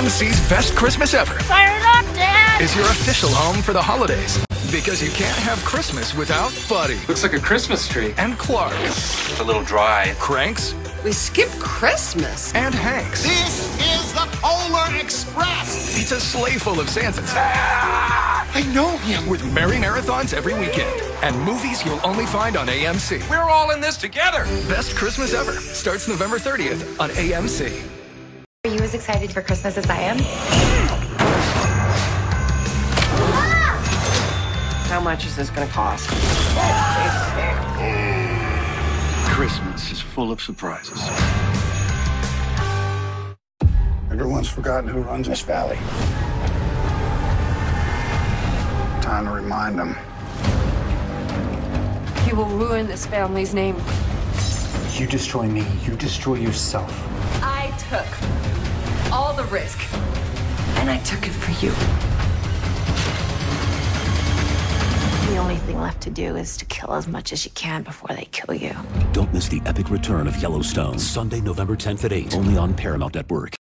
AMC's Best Christmas Ever Fire it up, Dad! is your official home for the holidays. Because you can't have Christmas without Buddy Looks like a Christmas tree. and Clark, It's a little dry. Cranks We skipped Christmas. and Hanks. This is the Polar Express. It's a sleigh full of Santas I know him. with merry marathons every weekend and movies you'll only find on AMC. We're all in this together. Best Christmas Ever starts November 30th on AMC. Are you as excited for Christmas as I am? How much is this going to cost? Christmas is full of surprises. Everyone's forgotten who runs this valley. Time to remind them. You will ruin this family's name. You destroy me, you destroy yourself. I took all the risk, and I took it for you. The only thing left to do is to kill as much as you can before they kill you. Don't miss the epic return of Yellowstone, Sunday, November 10th at 8, only on Paramount Network.